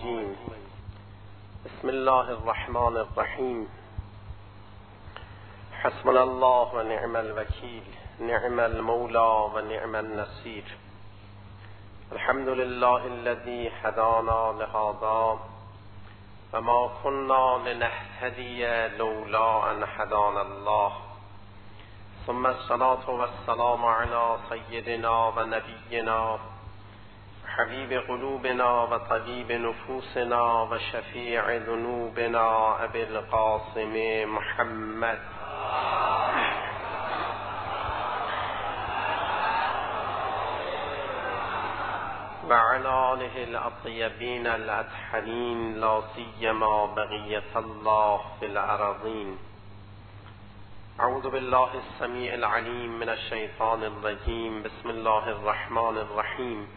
الرجيم. بسم الله الرحمن الرحيم. حسبنا الله ونعم الوكيل، نعم المولى ونعم النصير. الحمد لله الذي هدانا لهذا وما كنا لنهتدي لولا أن هدانا الله، ثم الصلاة والسلام على سيدنا ونبينا حبيب قلوبنا وطبيب نفوسنا وشفيع ذنوبنا أبي القاسم محمد وعلى آله الأطيبين الأطهرين، لا سيما بقية الله في الأراضين. أعوذ بالله السميع العليم من الشيطان الرجيم. بسم الله الرحمن الرحيم.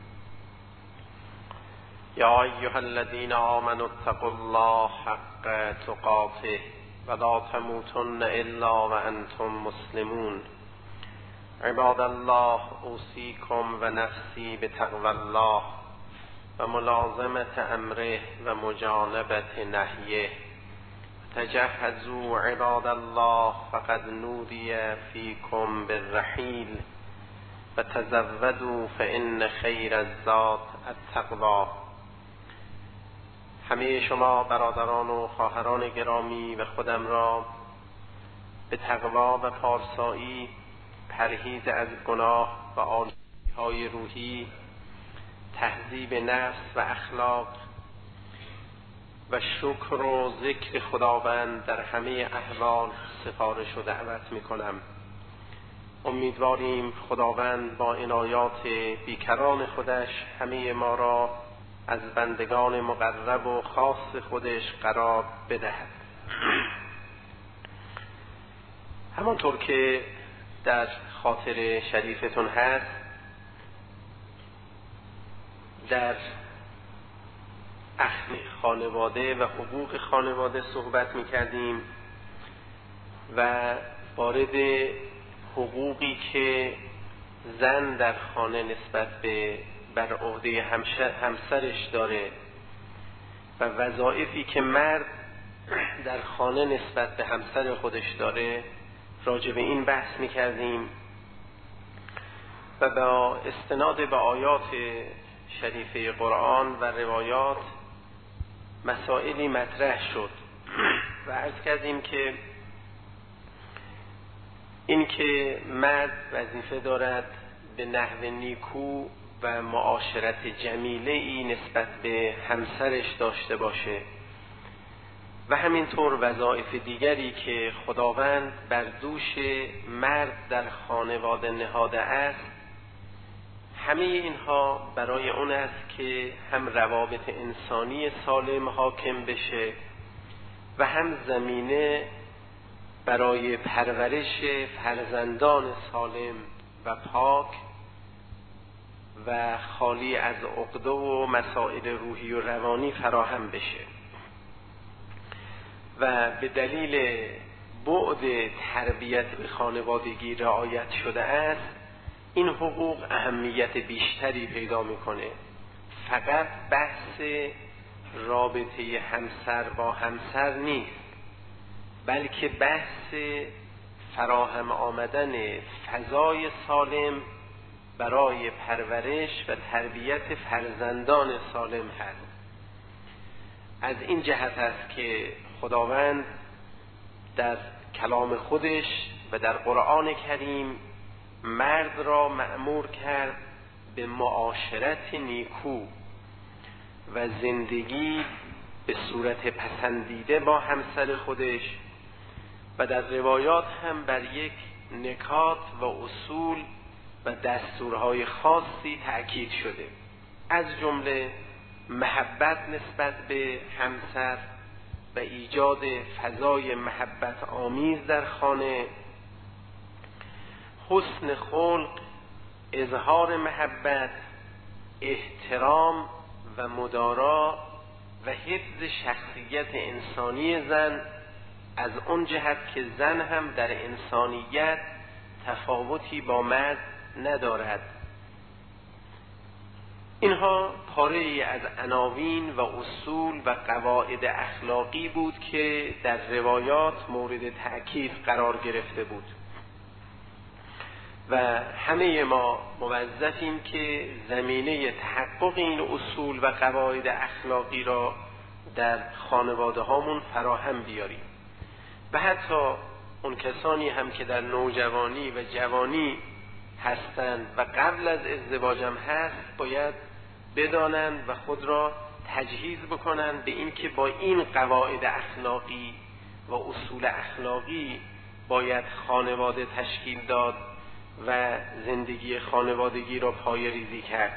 يا أيها الذين آمنوا اتقوا الله حق تقاته ولا تموتن إلا وأنتم مسلمون. عباد الله، أوصيكم ونفسي بتقوى الله وملازمة أمره ومجانبة نهيه. تجهزوا عباد الله، فقد نودي فيكم بالرحيل، فتزودوا فإن خير الزاد التقوى. همه شما برادران و خواهران گرامی و خودم را به تقوا و پارسایی، پرهیز از گناه و آلودگی‌های روحی، تهذیب نفس و اخلاق و شکر و ذکر خداوند در همه احوال سفارش و دعوت می‌کنم. امیدواریم خداوند با عنایات بیکران خودش همه ما را از بندگان مقرب و خاص خودش قرار بدهد. همانطور که در خاطر شریفتون هست، در اخم خانواده و حقوق خانواده صحبت می‌کردیم و وارد حقوقی که زن در خانه نسبت به بر عهده همسرش داره و وظایفی که مرد در خانه نسبت به همسر خودش داره راجع به این بحث می‌کردیم و با استناد به آیات شریفه قرآن و روایات مسائلی مطرح شد و عرض کردیم که این که مرد وظیفه دارد به نحو نیکو و معاشرت جمیله‌ای نسبت به همسرش داشته باشه و همینطور وظایف دیگری که خداوند بر دوش مرد در خانواده نهاده است، همه اینها برای اون است که هم روابط انسانی سالم حاکم بشه و هم زمینه برای پرورش فرزندان سالم و پاک و خالی از عقده و مسائل روحی و روانی فراهم بشه. و به دلیل بعد تربیت به خانوادگی رعایت شده است، این حقوق اهمیت بیشتری پیدا میکنه. فقط بحث رابطه همسر با همسر نیست، بلکه بحث فراهم آمدن فضای سالم برای پرورش و تربیت فرزندان سالم هست. از این جهت است که خداوند در کلام خودش و در قرآن کریم مرد را مأمور کرد به معاشرت نیکو و زندگی به صورت پسندیده با همسر خودش و در روایات هم بر یک نکات و اصول و دستورهای خاصی تأکید شده، از جمله محبت نسبت به همسر و ایجاد فضای محبت آمیز در خانه، حسن خلق، اظهار محبت، احترام و مدارا و حفظ شخصیت انسانی زن، از اون جهت که زن هم در انسانیت تفاوتی با مرد ندارد اینها پاره‌ای از عناوین و اصول و قواعد اخلاقی بود که در روایات مورد تأکید قرار گرفته بود و همه ما موظفیم که زمینه تحقق این اصول و قواعد اخلاقی را در خانواده هامون فراهم بیاریم و حتی اون کسانی هم که در نوجوانی و جوانی هستند و قبل از ازدواجم هست باید بدانند و خود را تجهیز بکنند به این که با این قواعد اخلاقی و اصول اخلاقی باید خانواده تشکیل داد و زندگی خانوادگی را پایه ریزی کرد.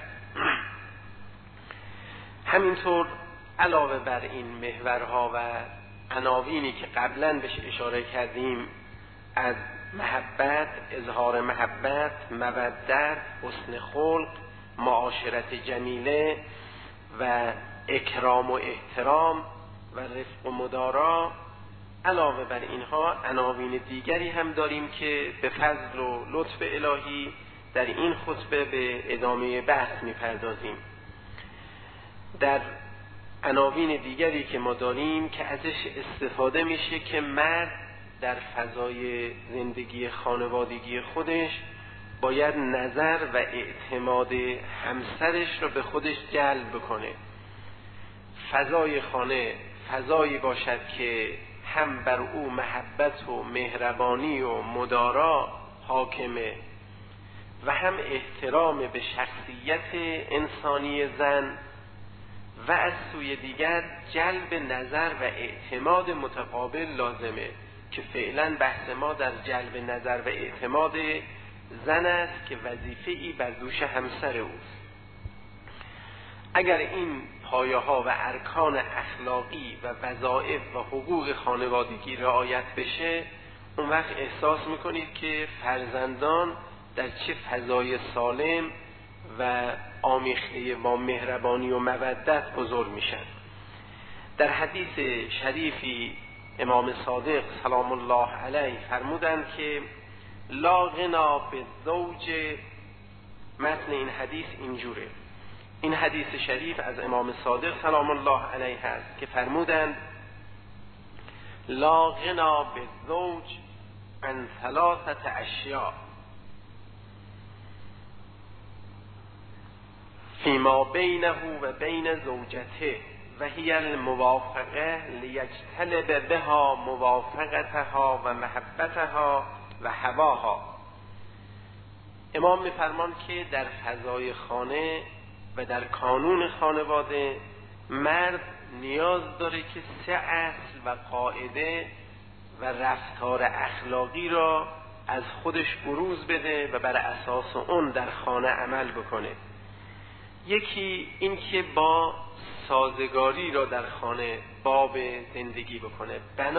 همینطور علاوه بر این محورها و عناوینی که قبلا بهش اشاره کردیم از محبت، اظهار محبت، مودت، حسن خلق، معاشرت جمیله و اکرام و احترام و رفق و مدارا، علاوه بر اینها عناوین دیگری هم داریم که به فضل و لطف الهی در این خطبه به ادامه بحث میپردازیم. در عناوین دیگری که ما داریم که ازش استفاده میشه که مرد در فضای زندگی خانوادگی خودش باید نظر و اعتماد همسرش رو به خودش جلب بکنه. فضای خانه فضایی باشد که هم بر او محبت و مهربانی و مدارا حاکمه و هم احترام به شخصیت انسانی زن و از سوی دیگر جلب نظر و اعتماد متقابل لازمه که فعلا بحث ما در جلب نظر و اعتماد زن است که وظیفه‌ای بر دوش همسر اوست. اگر این پایه‌ها و ارکان اخلاقی و وظایف و حقوق خانوادگی رعایت بشه، اون وقت احساس میکنید که فرزندان در چه فضای سالم و آمیخته با مهربانی و مودت بزرگ میشن. در حدیث شریفی امام صادق سلام الله علیه فرمودند که لا غنا بالزوج، متن این حدیث اینجوره. این حدیث شریف از امام صادق سلام الله علیه هست که فرمودند لا غنا بالزوج عن ثلاثه اشیاء فيما بينه و بين زوجته و هي الموافقه لیجتلب بها موافقتها و محبتها و هواها. امام میفرمان که در فضای خانه و در کانون خانواده مرد نیاز داره که 3 اصل و قاعده و رفتار اخلاقی را از خودش بروز بده و بر اساس اون در خانه عمل بکنه. یکی این که با سازگاری را در خانه باب زندگی بکنه،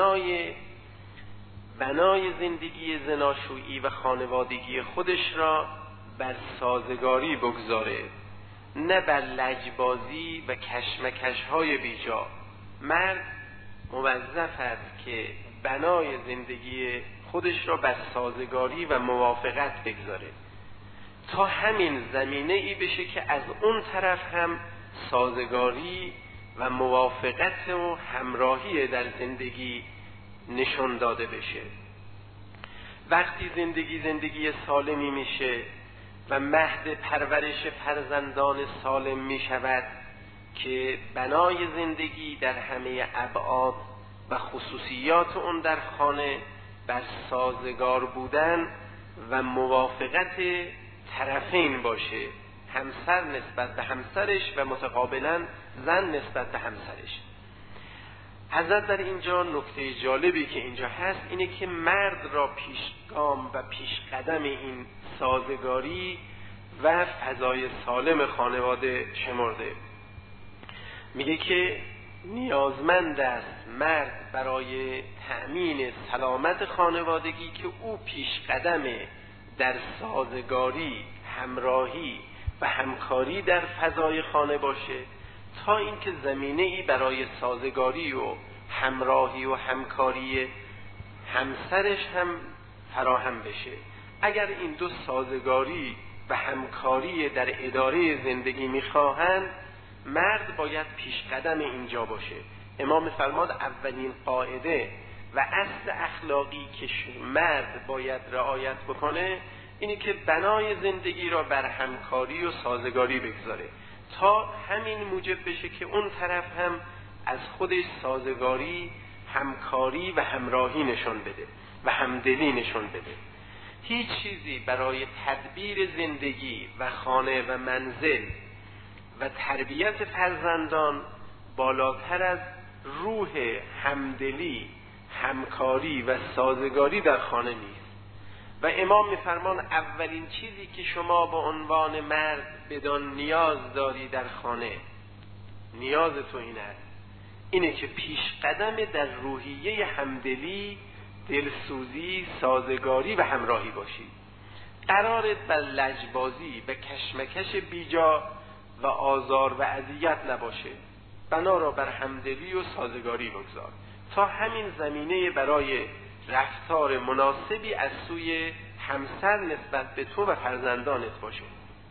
بنای زندگی زناشویی و خانوادگی خودش را بر سازگاری بگذاره، نه بر لجبازی و کشمکش‌های بیجا. مرد موظف است که بنای زندگی خودش را بر سازگاری و موافقت بگذاره تا همین زمینه ای بشه که از اون طرف هم سازگاری و موافقت و همراهی در زندگی نشون داده بشه. وقتی زندگی سالمی میشه و مهد پرورش فرزندان سالم میشود که بنای زندگی در همه ابعاد و خصوصیات اون در خانه بر سازگار بودن و موافقت طرفین باشه، همسر نسبت به همسرش و متقابلا زن نسبت به همسرش. حضرت در اینجا نکته جالبی که اینجا هست اینه که مرد را پیشگام و پیش قدم این سازگاری و فضای سالم خانواده شمرده. میگه که نیازمند است مرد برای تأمین سلامت خانوادگی که او پیش قدم در سازگاری، همراهی و همکاری در فضای خانه باشه تا اینکه زمینه‌ای برای سازگاری و همراهی و همکاری همسرش هم فراهم بشه. اگر این دو سازگاری و همکاری در اداره زندگی میخواهند، مرد باید پیش قدم اینجا باشه. امام فرماد اولین قاعده و اصل اخلاقی که مرد باید رعایت بکنه اینی که بنای زندگی را بر همکاری و سازگاری بگذاره، تا همین موجب بشه که اون طرف هم از خودش سازگاری، همکاری و همراهی نشون بده و همدلی نشون بده. هیچ چیزی برای تدبیر زندگی و خانه و منزل و تربیت فرزندان بالاتر از روح همدلی، همکاری و سازگاری در خانه نیست. و امام میفرمان اولین چیزی که شما به عنوان مرد بدان نیاز داری در خانه، نیاز تو این است، اینه که پیش قدم در روحیه همدلی، دلسوزی، سازگاری و همراهی باشی. قرارت بر لجبازی و کشمکش بیجا و آزار و اذیت نباشه. بنا را بر همدلی و سازگاری بگذار تا همین زمینه برای رفتار مناسبی از سوی همسر نسبت به تو و فرزندانت باشه.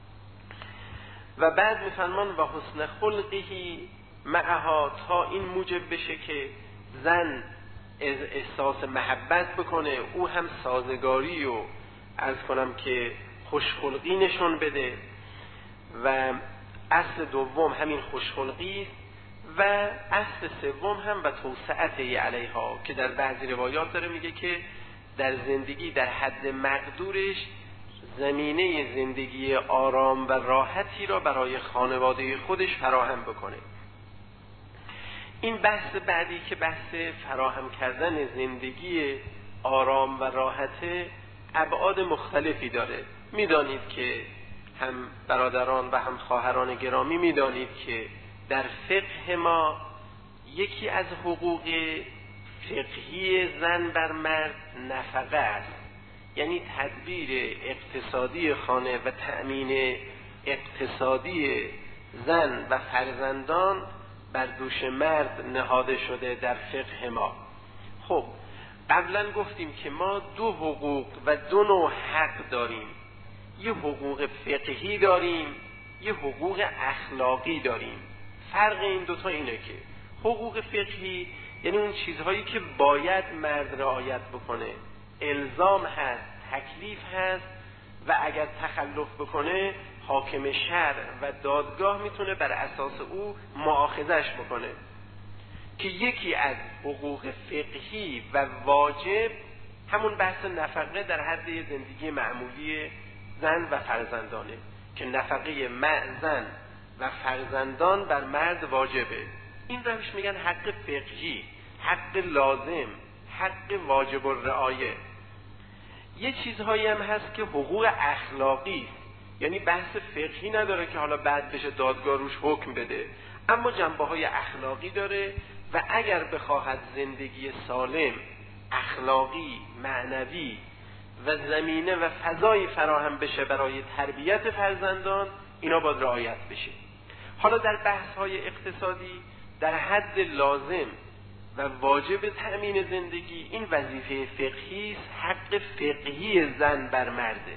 و بعد میفرمان و حسن خلقی معها، تا این موجب بشه که زن احساس محبت بکنه، او هم سازگاری و عرض کنم که خوشخلقی نشون بده. و اصل دوم همین خوشخلقی و اصل سوم هم و توسعته علیها، که در بعضی روایات داره میگه که در زندگی در حد مقدورش زمینه زندگی آرام و راحتی را برای خانواده خودش فراهم بکنه. این بحث بعدی که بحث فراهم کردن زندگی آرام و راحته ابعاد مختلفی داره. میدانید که هم برادران و هم خواهران گرامی میدانید که در فقه ما یکی از حقوق فقهی زن بر مرد نفقه است، یعنی تدبیر اقتصادی خانه و تأمین اقتصادی زن و فرزندان بر دوش مرد نهاده شده در فقه ما. خب قبلا گفتیم که ما دو حقوق و دو نوع حق داریم، یه حقوق فقهی داریم، یه حقوق اخلاقی داریم. فرق این دوتا اینه که حقوق فقهی یعنی اون چیزهایی که باید مرد رعایت بکنه، الزام هست، تکلیف هست و اگر تخلف بکنه حاکم شرع و دادگاه میتونه بر اساس او مؤاخذش بکنه. که یکی از حقوق فقهی و واجب همون بحث نفقه در حد زندگی معمولی زن و فرزندانه، که نفقه زن و فرزندان بر مرد واجبه. این روش میگن حق فقهی، حق لازم، حق واجب الرعایه. یه چیزهایی هم هست که حقوق اخلاقی، یعنی بحث فقهی نداره که حالا بعد بشه دادگاه روش حکم بده، اما جنبه‌های اخلاقی داره و اگر بخواهد زندگی سالم، اخلاقی، معنوی و زمینه و فضای فراهم بشه برای تربیت فرزندان، اینا باید رعایت بشه. حالا در بحث‌های اقتصادی در حد لازم و واجب تأمین زندگی این وظیفه فقهی است، حق فقهی زن بر مرده.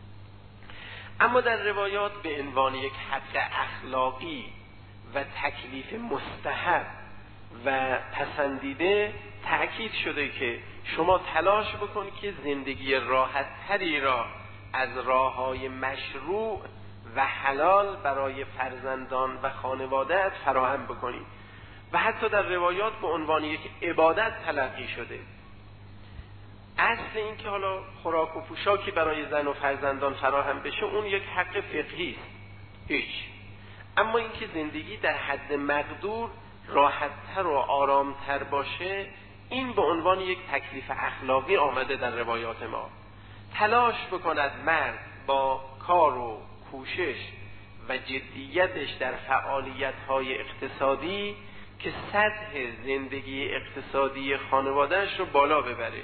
اما در روایات به عنوان یک حق اخلاقی و تکلیف مستحب و پسندیده تأکید شده که شما تلاش بکن که زندگی راحت تری را از راه‌های مشروع و حلال برای فرزندان و خانواده‌ات فراهم بکنی. و حتی در روایات به عنوان یک عبادت تلقی شده. اصل این که حالا خوراک و پوشاکی برای زن و فرزندان فراهم بشه اون یک حق فقهی است، هیچ. اما این که زندگی در حد مقدور راحت‌تر و آرام‌تر باشه، این به عنوان یک تکلیف اخلاقی آمده در روایات ما. تلاش بکند مرد با کار و کوشش و جدیتش در فعالیت‌های اقتصادی که سطح زندگی اقتصادی خانواده‌اش رو بالا ببره.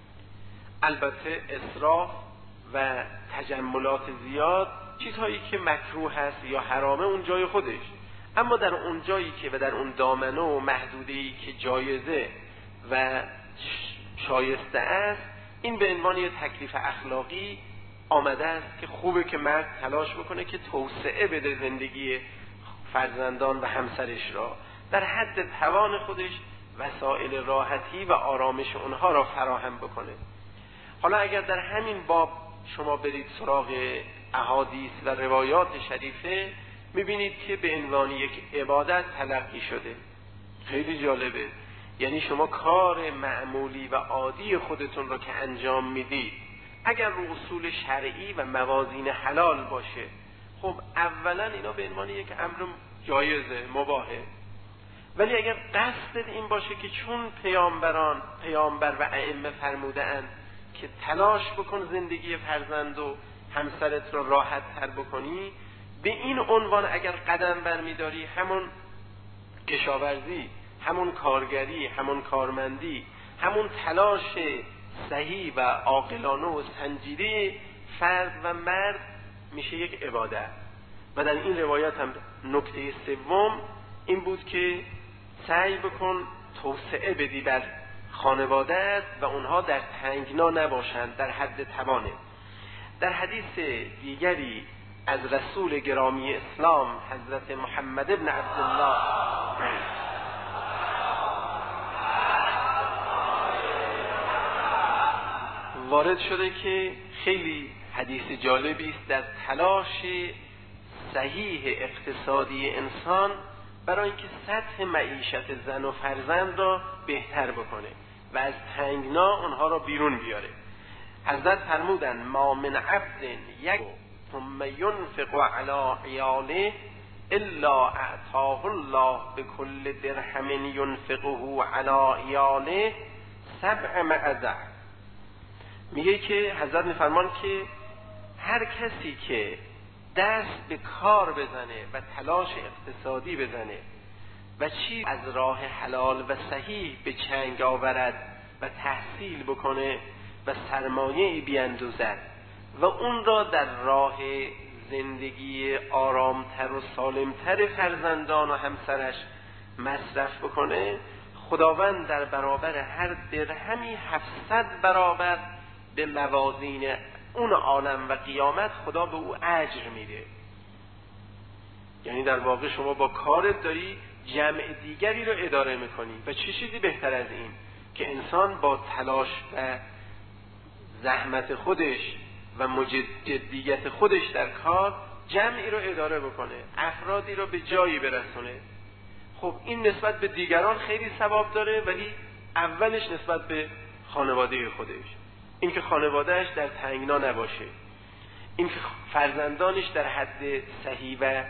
البته اسراف و تجملات زیاد چیزهایی که مکروه هست یا حرامه اون جای خودش، اما در اون جایی که و در اون دامنه و محدوده‌ای که جایزه و شایسته است، این به عنوان یک تکلیف اخلاقی آمده است که خوبه که مرد تلاش بکنه که توسعه بده زندگی فرزندان و همسرش را، در حد توان خودش وسایل راحتی و آرامش اونها را فراهم بکنه. حالا اگر در همین باب شما برید سراغ احادیث و روایات شریفه، میبینید که به عنوان یک عبادت تلقی شده. خیلی جالبه. یعنی شما کار معمولی و عادی خودتون را که انجام میدید، اگر رو اصول شرعی و موازین حلال باشه، خب اولا اینا به عنوان یک امر جایزه، مباهه. ولی اگر قصد این باشه که چون پیامبر و ائمه فرموده‌اند که تلاش بکن زندگی فرزند و همسرت را راحت تر بکنی، به این عنوان اگر قدم برمیداری، همون کشاورزی، همون کارگری، همون کارمندی، همون تلاش صحیح و عاقلانه و سنجیده فرد و مرد میشه یک عبادت. و در این روایات هم نکته سوم این بود که سعی بکن توسعه بدی بر خانواده‌ات و اونها در تنگنا نباشند، در حد توانه. در حدیث دیگری از رسول گرامی اسلام حضرت محمد ابن عبدالله وارد شده که خیلی حدیث جالبی است در تلاش صحیح اقتصادی انسان برای اینکه سطح معیشت زن و فرزند را بهتر بکنه و از تنگنا اونها را بیرون بیاره. حضرت فرمودن ما من عبد یک ثم ينفق على عیاله الا اعطاه الله بكل درهم ينفقه على عیاله 7 معزه. میگه که حضرت میفرمان که هر کسی که دست به کار بزنه و تلاش اقتصادی بزنه و چیز از راه حلال و صحیح به چنگ آورد و تحصیل بکنه و سرمایه بیندوزد و اون را در راه زندگی آرامتر و سالمتر فرزندان و همسرش مصرف بکنه، خداوند در برابر هر درهمی 700 برابر به موازین اون عالم و قیامت خدا به او اجر میده. یعنی در واقع شما با کارت داری جمع دیگری رو اداره میکنی و چه چیزی بهتر از این که انسان با تلاش و زحمت خودش و جدیت خودش در کار جمعی رو اداره بکنه، افرادی رو به جایی برسونه. خب این نسبت به دیگران خیلی ثواب داره، ولی اولش نسبت به خانواده خودش، این که خانوادهش در تنگنا نباشه، این که فرزندانش در حد صحیح و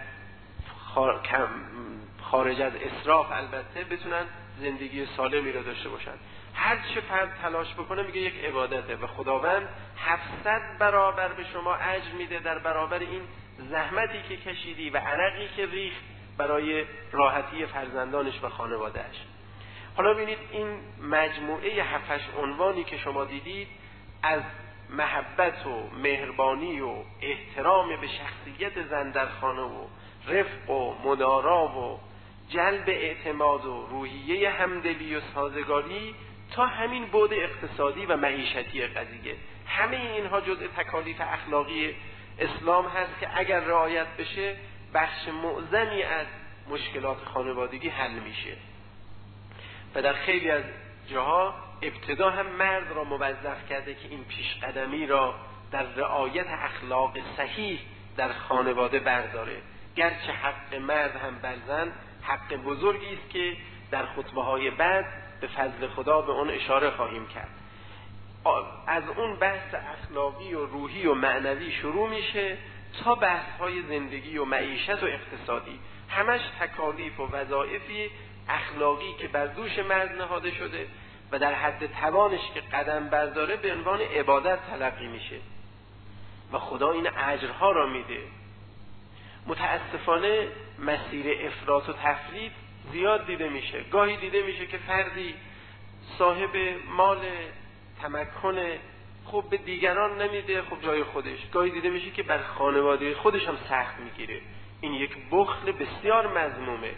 خارج از اسراف البته بتونن زندگی سالمی رو داشته باشن. هر چه فرد تلاش بکنه میگه یک عبادته و خداوند 700 برابر به شما اجر میده در برابر این زحمتی که کشیدی و عرقی که ریخت برای راحتی فرزندانش و خانوادهش. حالا ببینید این مجموعه 7 عنوانی که شما دیدید از محبت و مهربانی و احترام به شخصیت زن در خانه و رفق و مدارا و جلب اعتماد و روحیه همدلی و سازگاری تا همین بعد اقتصادی و معیشتی قضیه، همه اینها جزء تکالیف اخلاقی اسلام هست که اگر رعایت بشه بخش معظمی از مشکلات خانوادگی حل میشه. و در خیلی از جاها ابتدا هم مرد را موظف کرده که این پیشقدمی را در رعایت اخلاق صحیح در خانواده برداره، گرچه حق مرد هم بر زن حق بزرگی است که در خطبه‌های بعد به فضل خدا به اون اشاره خواهیم کرد. از اون بحث اخلاقی و روحی و معنوی شروع میشه تا بحث‌های زندگی و معیشت و اقتصادی، همش تکالیف و وظایفی اخلاقی که بر دوش مرد نهاده شده و در حد توانش که قدم برداره به عنوان عبادت تلقی میشه و خدا این اجرها را میده. متاسفانه مسیر افراط و تفریط زیاد دیده میشه. گاهی دیده میشه که فردی صاحب مال تمکن خب به دیگران نمیده، خب جای خودش. گاهی دیده میشه که بر خانواده خودش هم سخت میگیره. این یک بخل بسیار مذمومه.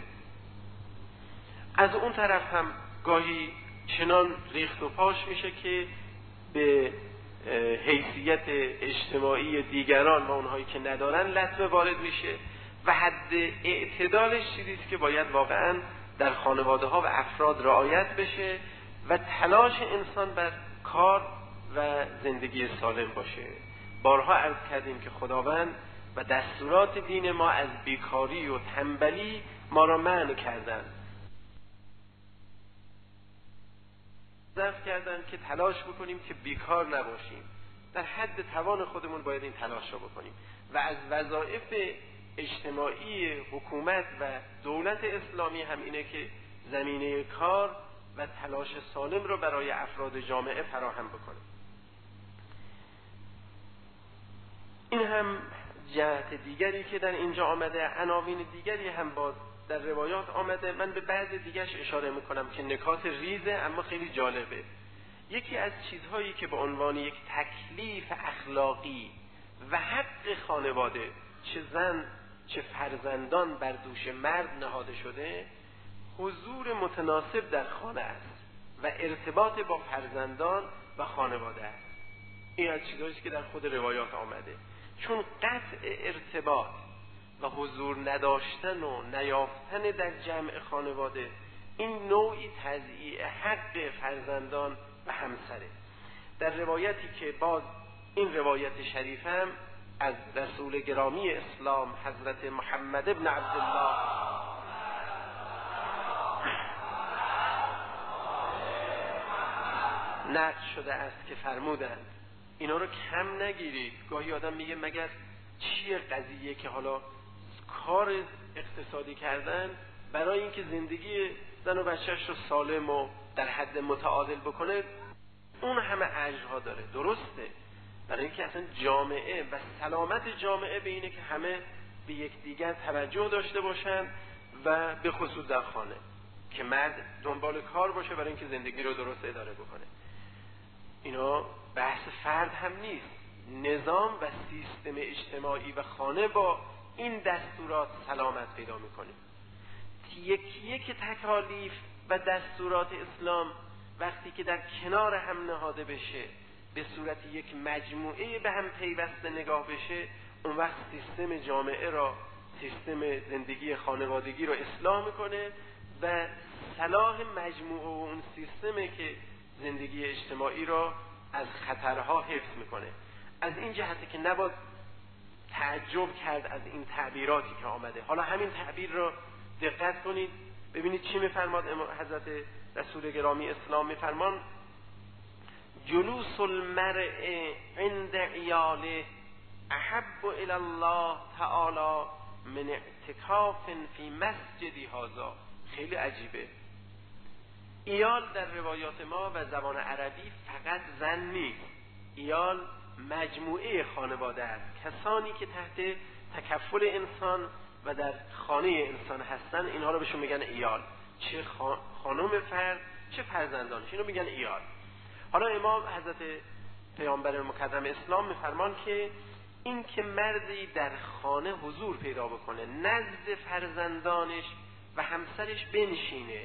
از اون طرف هم گاهی چنان ریخت و پاش میشه که به حیثیت اجتماعی دیگران و اونهایی که ندارن لطمه وارد میشه و حد اعتدالش چیزیست که باید واقعا در خانواده ها و افراد رعایت بشه و تلاش انسان بر کار و زندگی سالم باشه. بارها عرض کردیم که خداوند و دستورات دین ما از بیکاری و تنبلی ما را منع کردن، ضرب کردن که تلاش بکنیم که بیکار نباشیم. در حد توان خودمون باید این تلاش را بکنیم و از وظایف اجتماعی حکومت و دولت اسلامی هم اینه که زمینه کار و تلاش سالم را برای افراد جامعه فراهم بکنه. این هم جهت دیگری که در اینجا آمده. عناوین دیگری هم باز در روایات آمده. من به بعض دیگرش اشاره میکنم که نکات ریزه اما خیلی جالبه. یکی از چیزهایی که به عنوان یک تکلیف اخلاقی و حق خانواده، چه زن چه فرزندان، بر دوش مرد نهاده شده، حضور متناسب در خانه است و ارتباط با فرزندان و خانواده است. این از چیزهایی که در خود روایات آمده. چون قطع ارتباط و حضور نداشتن و نیافتن در جمع خانواده این نوعی تضییع حق فرزندان و همسره. در روایتی که باز این روایت شریفم از رسول گرامی اسلام حضرت محمد ابن عبدالله نقل شده است که فرمودند اینا رو کم نگیرید. گاهی آدم میگه مگر چیه قضیه که حالا کار اقتصادی کردن برای اینکه زندگی زن و بچه‌اش رو سالم و در حد متعادل بکنه اون همه اجرها داره. درسته، برای اینکه اصلا جامعه و سلامت جامعه به اینه که همه به یکدیگر توجه داشته باشن و به خصوص در خانه که مرد دنبال کار باشه برای اینکه زندگی رو درست اداره بکنه. اینا بحث فرد هم نیست. نظام و سیستم اجتماعی و خانه با این دستورات سلامت پیدا میکنه. یک تکالیف و دستورات اسلام وقتی که در کنار هم نهاده بشه، به صورت یک مجموعه به هم پیوسته نگاه بشه، اون وقت سیستم جامعه را، سیستم زندگی خانوادگی را اصلاح میکنه و صلاح مجموعه و اون سیستمی که زندگی اجتماعی را از خطرها حفظ میکنه. از این جهته که نباید تعجب کرد از این تعبیراتی که آمده. حالا همین تعبیر را دقت کنید ببینید چی میفرماد حضرت رسول گرامی اسلام. میفرمان جلوس المرء عند عیاله احب الی الله تعالی من اعتکاف فی مسجد هذا. خیلی عجیبه. ایال در روایات ما و زبان عربی فقط زن نیست. ایال مجموعه خانواده است، کسانی که تحت تکفل انسان و در خانه انسان هستن، اینها رو بهشون میگن ایال. چه خانم فرد چه فرزندانش، اینو میگن ایال. حالا امام حضرت پیامبر مکرم اسلام میفرمان که این که مردی در خانه حضور پیدا بکنه، نزد فرزندانش و همسرش بنشینه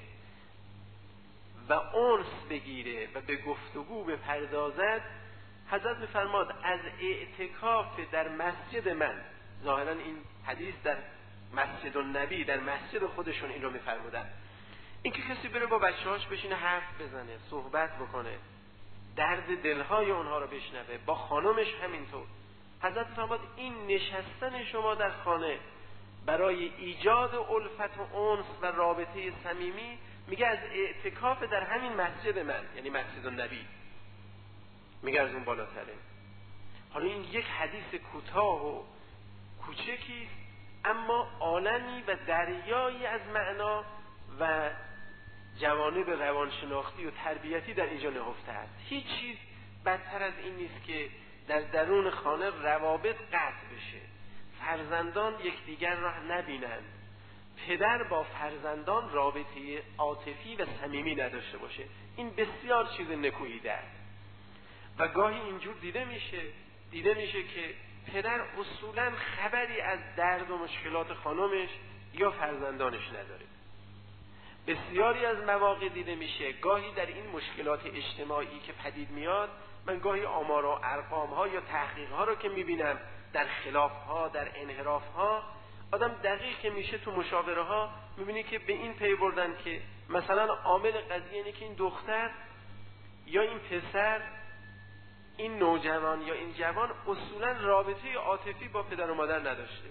و انس بگیره و به گفتگو بپردازد، حضرت میفرماد از اعتکاف در مسجد من، ظاهرا این حدیث در مسجد النبی، در مسجد خودشون این رو میفرمودن، این که کسی بره با بچه‌هاش بشینه حرف بزنه، صحبت بکنه، درد دلهای اونها رو بشنوه، با خانمش همینطور. حضرت فرمود این نشستن شما در خانه برای ایجاد الفت و انس و رابطه صمیمی، میگه از اعتکاف در همین مسجد من، یعنی مسجد النبی، میگه از اون بالاتره. حالا این یک حدیث کوتاه و کوچکی اما عالمی و دریایی از معنا و جوانب روانشناختی و تربیتی در اینجا نهفته است. هیچ چیز بدتر از این نیست که در درون خانه روابط قطع بشه، فرزندان یکدیگر را نبینند، پدر با فرزندان رابطه عاطفی و صمیمی نداشته باشه. این بسیار چیز نکوییده است و گاهی اینجور دیده میشه که پدر اصولاً خبری از درد و مشکلات خانمش یا فرزندانش نداره. بسیاری از مواقع دیده میشه گاهی در این مشکلات اجتماعی که پدید میاد، من گاهی آمار و ارقام ها یا تحقیق ها رو که میبینم در خلاف ها، در انحراف ها، آدم دقیق که میشه تو مشاوره ها میبینی که به این پی بردن که مثلا عامل قضیه اینه که این دختر یا این پسر، این نوجوان یا این جوان اصولا رابطه عاطفی با پدر و مادر نداشته.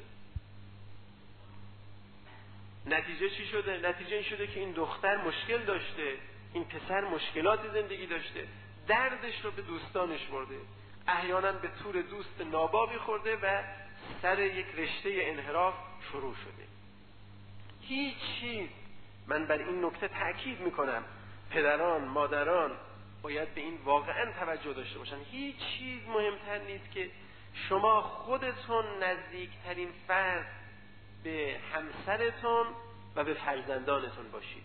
نتیجه چی شده؟ نتیجه این شده که این دختر مشکل داشته، این پسر مشکلات زندگی داشته، دردش رو به دوستانش برده، احیانا به طور دوست نابابی خورده و سر یک رشته انحراف شروع شده. هیچ چیز، من بر این نکته تأکید میکنم، پدران، مادران باید به این واقعا توجه داشته باشن. هیچ چیز مهمتر نیست که شما خودتون نزدیکترین فرد به همسرتون و به فرزندانتون باشید.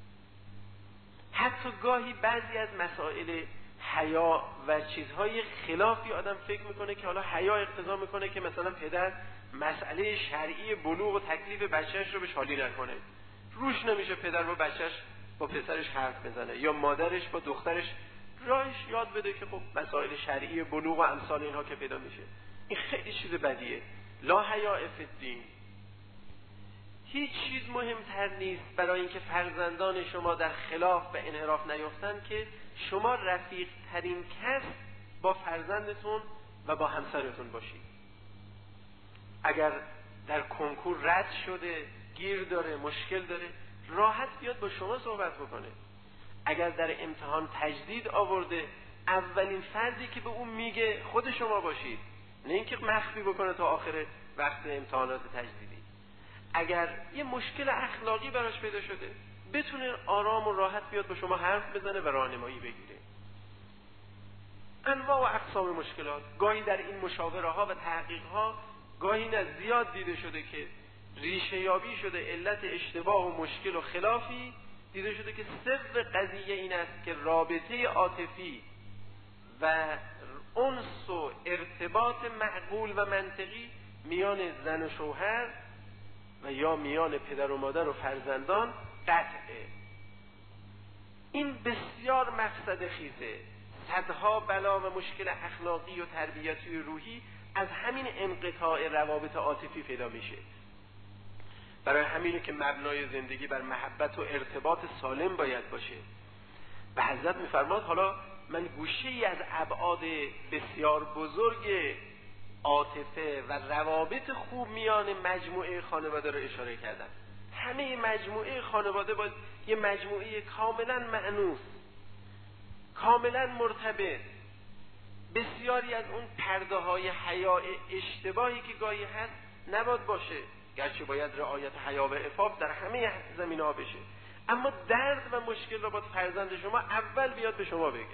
حتی گاهی بعضی از مسائل حیا و چیزهای خلافی آدم فکر میکنه که حالا حیا اقتضا میکنه که مثلا پدر مسئله شرعی بلوغ و تکلیف بچهش رو به شالی نکنه، روش نمیشه پدر با بچهش با پسرش حرف بزنه یا مادرش با دخترش راهش یاد بده که خب مسائل شرعی بلوغ و امثال اینها که پیدا میشه. این خیلی چیز بدیه. لا حیا فی الدین. هیچ چیز مهمتر نیست برای اینکه فرزندان شما در خلاف و انحراف نیفتن که شما رفیق ترین کس با فرزندتون و با همسرتون باشید. اگر در کنکور رد شده، گیر داره، مشکل داره، راحت بیاد با شما صحبت بکنه. اگر در امتحان تجدید آورده، اولین فردی که به اون میگه خود شما باشید، نه اینکه مخفی بکنه تا آخر وقت امتحانات تجدیدی. اگر یه مشکل اخلاقی براش پیدا شده، بتونه آرام و راحت بیاد با شما حرف بزنه و راهنمایی بگیره. انواع و اقسام مشکلات گاهی در این مشاوره ها و تحقیق ها گاهی نه زیاد دیده شده که ریشه یابی شده علت اشتباه و مشکل و خلافی دیده شده که سر قضیه این است که رابطه عاطفی و انس و ارتباط معقول و منطقی میان زن و شوهر و یا میان پدر و مادر و فرزندان قطعه. این بسیار مفسد خیزه. صدها بلا و مشکل اخلاقی و تربیتی و روحی از همین انقطاع روابط عاطفی پیدا میشه. برای همینه که مبنای زندگی بر محبت و ارتباط سالم باید باشه. و حضرت میفرماد حالا من گوشه‌ای از ابعاد بسیار بزرگ عاطفه و روابط خوب میان مجموعه خانواده رو اشاره کردم. همه مجموعه خانواده باید یه مجموعه کاملا مأنوس، کاملا مرتبط. بسیاری از اون پرده های حیا اشتباهی که گاهی هست نباید باشه، گرچه باید رعایت حیا و عفاف در همه زمینه‌ها بشه، اما درد و مشکل رو باید فرزند شما اول بیاد به شما بگه.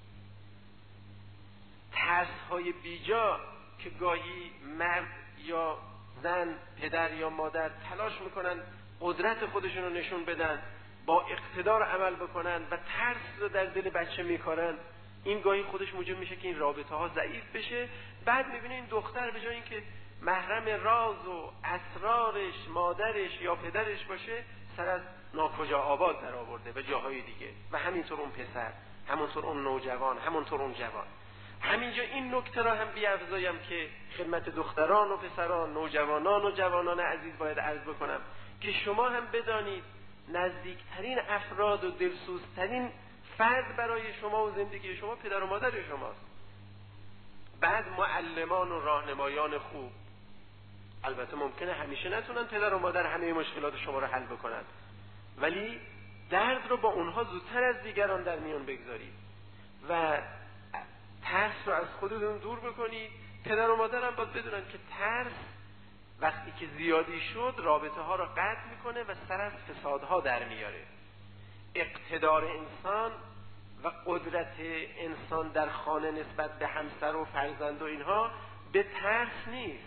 ترس‌های بیجا که گاهی مرد یا زن، پدر یا مادر تلاش میکنن قدرت خودشون رو نشون بدن، با اقتدار عمل بکنن و ترس رو در دل بچه میکارن، این گاهی خودش موجب میشه که این رابطه ها ضعیف بشه. بعد میبینه این دختر به جای اینکه محرم راز و اسرارش مادرش یا پدرش باشه، سر از ناکجا آباد در آورده به جاهای دیگه. و همینطور اون پسر، همونطور اون نوجوان، همونطور اون جوان. همینجا این نکته را هم بیافزایم که خدمت دختران و پسران، نوجوانان و جوانان عزیز باید عرض بکنم که شما هم بدانید نزدیکترین افراد و دلسوزترین فرد برای شما و زندگی شما پدر و مادر شماست. بعد معلمان و راهنمایان خوب. البته ممکنه همیشه نتونن پدر و مادر همه مشکلات شما رو حل بکنن، ولی درد رو با اونها زودتر از دیگران در میان بگذارید و ترس رو از خودتون دور بکنید. پدر و مادر هم باید بدونن که ترس وقتی که زیادی شد رابطه ها رو قطع میکنه و سر از فسادها در میاره. اقتدار انسان و قدرت انسان در خانه نسبت به همسر و فرزند و اینها به ترس نیست.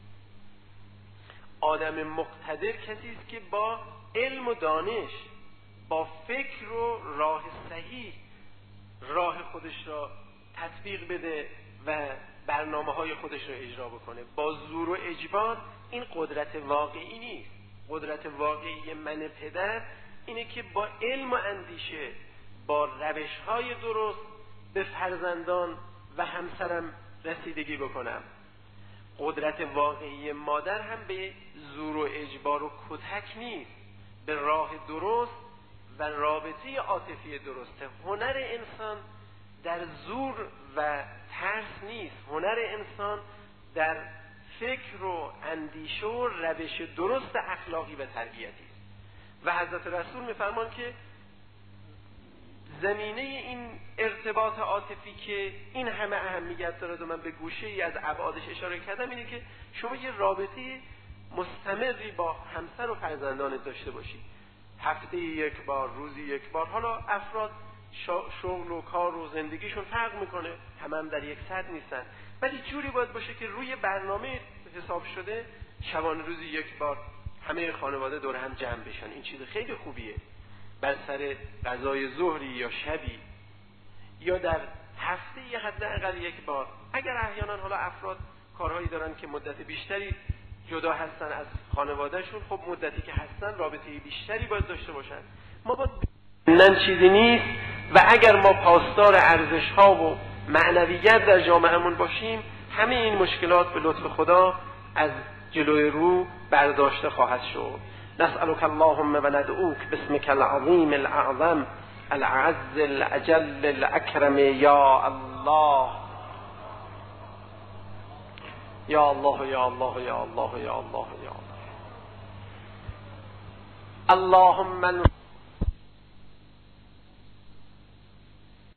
آدم مقتدر کسی است که با علم و دانش، با فکر و راه صحیح راه خودش را تطبیق بده و برنامه‌های خودش را اجرا بکنه. با زور و اجبار این قدرت واقعی نیست. قدرت واقعی من پدر اینه که با علم و اندیشه، با روش‌های درست به فرزندان و همسرم رسیدگی بکنم. قدرت واقعی مادر هم به زور و اجبار و کتک نیست، به راه درست و رابطه عاطفی درسته. هنر انسان در زور و ترس نیست، هنر انسان در فکر و اندیشه و روش درست اخلاقی و تربیتی است. و حضرت رسول می‌فرمان که زمینه این ارتباط عاطفی که این همه اهمیت داره و من به گوشه‌ای از ابعادش اشاره کردم اینه که شما یه رابطه مستمری با همسر و فرزندانت داشته باشید. هفته یک بار، روزی یک بار. حالا افراد شغل و کار و زندگیشون فرق میکنه، هم در یک سطح نیستن، ولی جوری باید باشه که روی برنامه حساب شده شبانه روزی یک بار همه خانواده دور هم جمع بشن. این چیز خیلی خوبیه. بر سر غذای ظهری یا شبی یا در هفته یه حداقل یک بار. اگر احیانا حالا افراد کارهایی دارن که مدت بیشتری جدا هستن از خانوادهشون، خب مدتی که هستن رابطه بیشتری باید داشته باشن. ما باید نه چیزی نیست و اگر ما پاسدار ارزش‌ها و معنویت در جامعهمون باشیم، همه این مشکلات به لطف خدا از جلوی رو برداشته خواهد شد. نسألك اللهم و ندعوك باسمك العظیم الاعظم العز الاجل الاکرم یا الله یا الله یا الله یا الله یا الله یا الله. اللهم